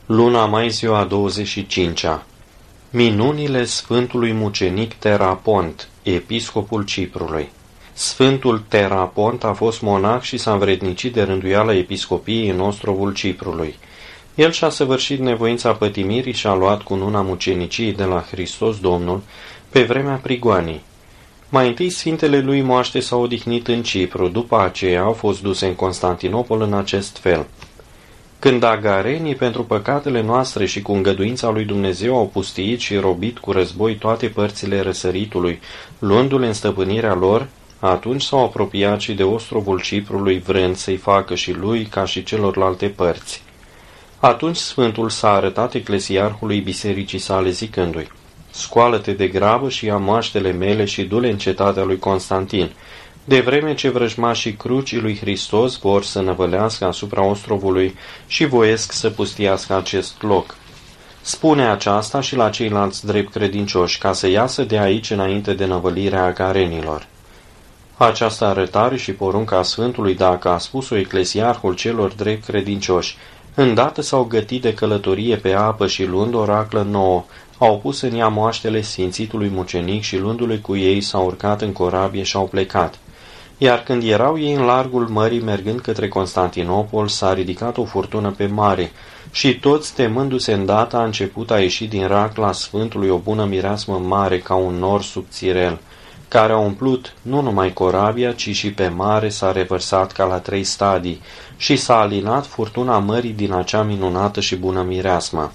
Luna mai, ziua 25-a. Minunile Sfântului Mucenic Terapont, episcopul Ciprului. Sfântul Terapont a fost monah și s-a învrednicit de rânduiala episcopiei în ostrovul Ciprului. El și-a săvârșit nevoința pătimirii și a luat cununa muceniciei de la Hristos Domnul pe vremea prigoanei. Mai întâi sfintele lui moaște s-au odihnit în Cipru, după aceea au fost duse în Constantinopol în acest fel. Când agarenii pentru păcatele noastre și cu îngăduința lui Dumnezeu au pustiit și robit cu război toate părțile răsăritului, luându-le în stăpânirea lor, atunci s-au apropiat și de ostrovul Ciprului, vrând să-i facă și lui ca și celorlalte părți. Atunci Sfântul s-a arătat eclesiarhului bisericii sale zicându-i: Scoală-te de grabă și ia moaștele mele și du-le în cetatea lui Constantin, de vreme ce vrăjmașii crucii lui Hristos vor să năvălească asupra ostrovului și voiesc să pustiască acest loc. Spune aceasta și la ceilalți drept credincioși, ca să iasă de aici înainte de năvălirea agarenilor. Această arătare și porunca Sfântului, dacă a spus-o eclesiarhul celor drept credincioși, îndată s-au gătit de călătorie pe apă și luând o raclă nouă, au pus în ea moaștele sfințitului mucenic și luându-le cu ei s-au urcat în corabie și au plecat. Iar când erau ei în largul mării mergând către Constantinopol, s-a ridicat o furtună pe mare și toți, temându-se îndată, a început a ieși din racla Sfântului o bună mireasmă mare ca un nor subțirel, care a umplut nu numai corabia, ci și pe mare s-a revărsat ca la 3 stadii și s-a alinat furtuna mării din acea minunată și bună mireasmă.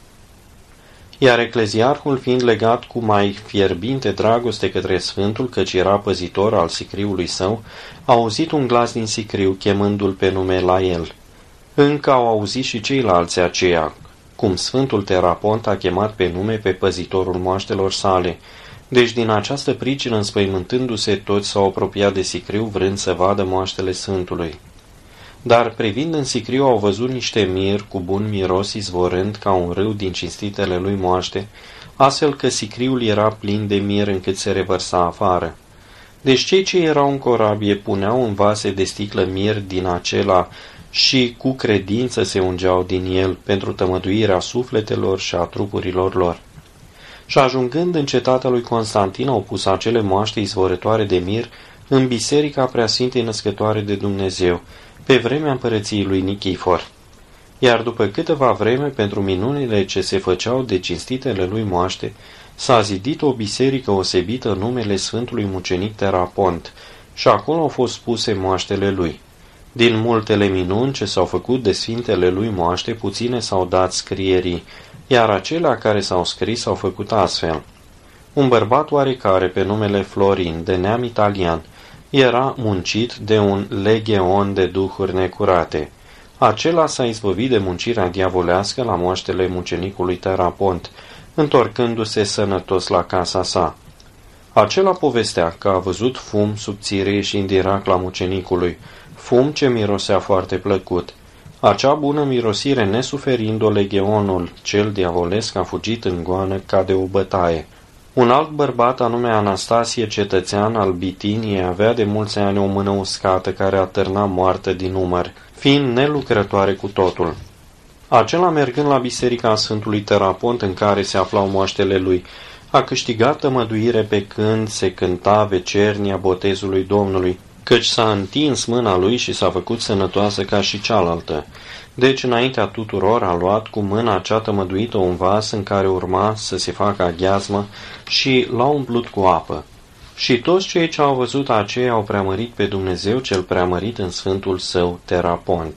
Iar ecleziarhul, fiind legat cu mai fierbinte dragoste către Sfântul, căci era păzitor al sicriului său, a auzit un glas din sicriu, chemându-l pe nume la el. Încă au auzit și ceilalți aceea, cum Sfântul Terapont a chemat pe nume pe păzitorul moaștelor sale. Deci din această pricină, înspăimântându-se, toți s-au apropiat de sicriu, vrând să vadă moaștele Sfântului. Dar privind în sicriu au văzut niște mir cu bun miros izvorând ca un râu din cinstitele lui moaște, astfel că sicriul era plin de mir încât se revărsa afară. Deci cei ce erau în corabie puneau în vase de sticlă mir din acela și cu credință se ungeau din el pentru tămăduirea sufletelor și a trupurilor lor. Și ajungând în cetatea lui Constantin au pus acele moaște izvorătoare de mir în biserica Preasfintei Născătoare de Dumnezeu, pe vremea împărăției lui Nichifor. Iar după câteva vreme, pentru minunile ce se făceau de cinstitele lui moaște, s-a zidit o biserică osebită în numele Sfântului Mucenic Terapont și acolo au fost puse moaștele lui. Din multele minuni ce s-au făcut de sfintele lui moaște, puține s-au dat scrierii, iar acelea care s-au scris s-au făcut astfel. Un bărbat oarecare pe numele Florin, de neam italian, era muncit de un legion de duhuri necurate. Acela s-a izbăvit de muncirea diavolească la moaștele mucenicului Terapont, întorcându-se sănătos la casa sa. Acela povestea că a văzut fum subțire ieșind din racla mucenicului, fum ce mirosea foarte plăcut. Acea bună mirosire, nesuferind-o, legionul cel diavolesc a fugit în goană ca de o bătaie. Un alt bărbat, anume Anastasie, cetățean al Bitiniei, avea de mulți ani o mână uscată care atârna moartă din număr, fiind nelucrătoare cu totul. Acela, mergând la biserica Sfântului Terapont, în care se aflau moaștele lui, a câștigat tămăduire pe când se cânta vecernia botezului Domnului, căci s-a întins mâna lui și s-a făcut sănătoasă ca și cealaltă. Deci, înaintea tuturor, a luat cu mâna cea tămăduită un vas în care urma să se facă aghiazmă și l-a umplut cu apă. Și toți cei ce au văzut aceea au preamărit pe Dumnezeu cel preamărit în Sfântul său Terapont.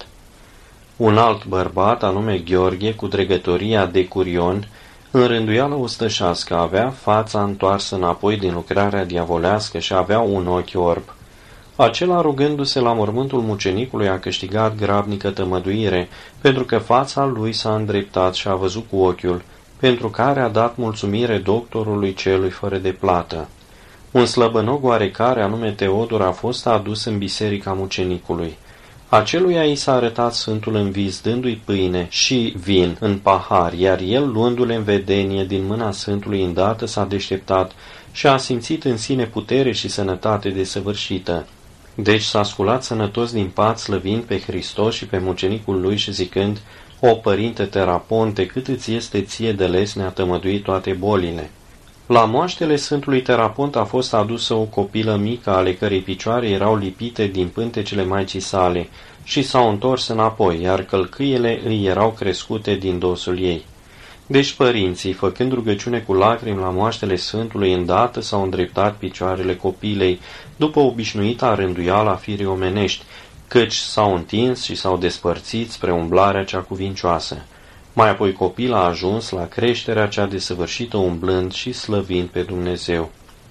Un alt bărbat, anume Gheorghe, cu dregătoria de Curion, în rânduială ostășească, avea fața întoarsă înapoi din lucrarea diavolească și avea un ochi orb. Acela, rugându-se la mormântul mucenicului, a câștigat grabnică tămăduire, pentru că fața lui s-a îndreptat și a văzut cu ochiul, pentru care a dat mulțumire doctorului celui fără de plată. Un slăbănog oarecare, anume Teodor, a fost adus în biserica mucenicului. Aceluia i s-a arătat Sfântul în vis, dându-i pâine și vin în pahar, iar el, luându-le în vedenie din mâna Sfântului, îndată s-a deșteptat și a simțit în sine putere și sănătate desăvârșită. Deci s-a sculat sănătos din pat, slăvind pe Hristos și pe mucenicul lui și zicând: O, Părinte Teraponte, cât îți este ție de lesne a tămădui toate bolile! La moaștele Sfântului Terapont a fost adusă o copilă mică, ale cărei picioare erau lipite din pântecele Maicii sale și s-au întors înapoi, iar călcâiele îi erau crescute din dosul ei. Deci părinții, făcând rugăciune cu lacrimi la moaștele Sfântului, îndată s-au îndreptat picioarele copilei, după obișnuita rânduială a firii omenești, căci s-au întins și s-au despărțit spre umblarea cea cuvincioasă. Mai apoi copil a ajuns la creșterea cea desăvârșită umblând și slăvind pe Dumnezeu.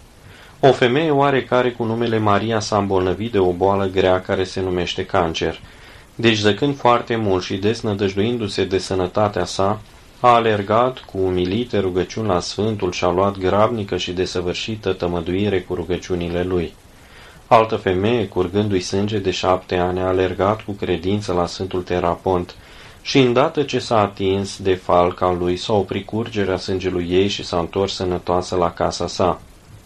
O femeie oarecare cu numele Maria s-a îmbolnăvit de o boală grea care se numește cancer. Deci, zăcând foarte mult și desnădăjduindu-se de sănătatea sa, a alergat cu umilite rugăciuni la Sfântul și a luat grabnică și desăvârșită tămăduire cu rugăciunile lui. Altă femeie, curgându-i sânge de 7 ani, a alergat cu credință la Sfântul Terapont și, îndată ce s-a atins de falca lui, s-a oprit curgerea sângelui ei și s-a întors sănătoasă la casa sa.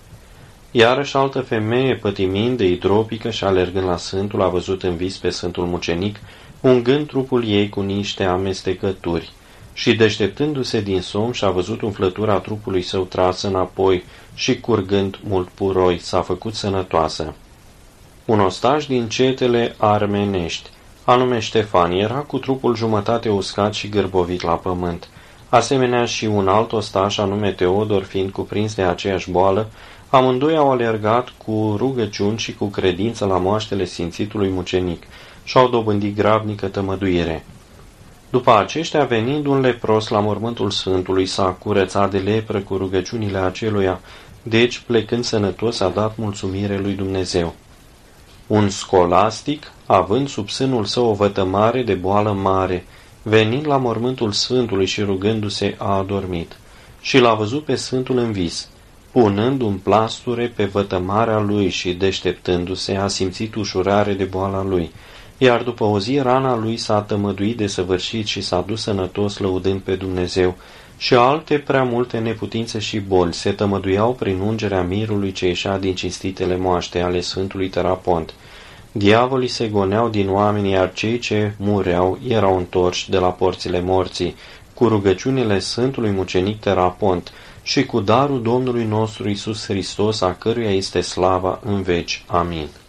Iarăși altă femeie, pătimind de idropică și alergând la Sfântul, a văzut în vis pe Sfântul Mucenic, ungând trupul ei cu niște amestecături, și deșteptându-se din somn și-a văzut umflătura trupului său trasă înapoi și, curgând mult puroi, s-a făcut sănătoasă. Un ostaș din cetele armenești, anume Ștefan, era cu trupul jumătate uscat și gârbovit la pământ. Asemenea și un alt ostaș, anume Teodor, fiind cuprins de aceeași boală, amândoi au alergat cu rugăciuni și cu credință la moaștele Sfințitului Mucenic și au dobândit grabnică tămăduire. După aceștia, venind un lepros la mormântul Sfântului, s-a curățat de lepră cu rugăciunile aceluia, deci, plecând sănătos, a dat mulțumire lui Dumnezeu. Un scolastic, având sub sânul său o vătămare de boală mare, venind la mormântul Sfântului și rugându-se, a adormit și l-a văzut pe Sfântul în vis. Punând un plasture pe vătămarea lui și deșteptându-se, a simțit ușurare de boala lui, iar după o zi rana lui s-a tămăduit de săvârșit și s-a dus sănătos lăudând pe Dumnezeu, și alte prea multe neputințe și boli se tămăduiau prin ungerea mirului ce ieșea din cinstitele moaște ale Sfântului Terapont. Diavolii se goneau din oameni, iar cei ce mureau erau întorși de la porțile morții, cu rugăciunile Sfântului Mucenic Terapont și cu darul Domnului nostru Iisus Hristos, a căruia este slava în veci. Amin.